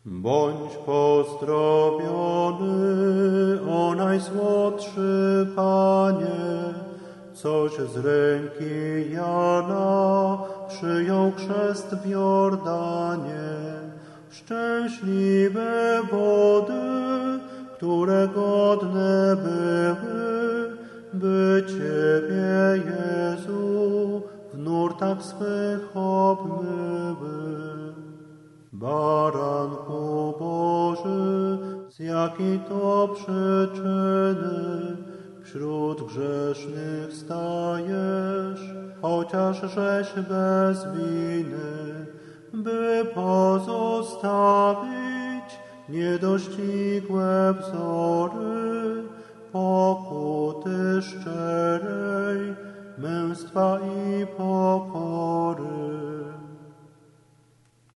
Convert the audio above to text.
Bądź pozdrowiony, o najsłodszy Panie, coś z ręki Jana przyjął chrzest w Jordanie. Szczęśliwe wody, które godne były, by Ciebie, Jezu, w nurtach swych obmyły. Baranku Boży, z jakiej to przyczyny wśród grzesznych stajesz, chociaż żeś bez winy, by pozostawić niedościgłe wzory pokuty szczerej, męstwa i pokory.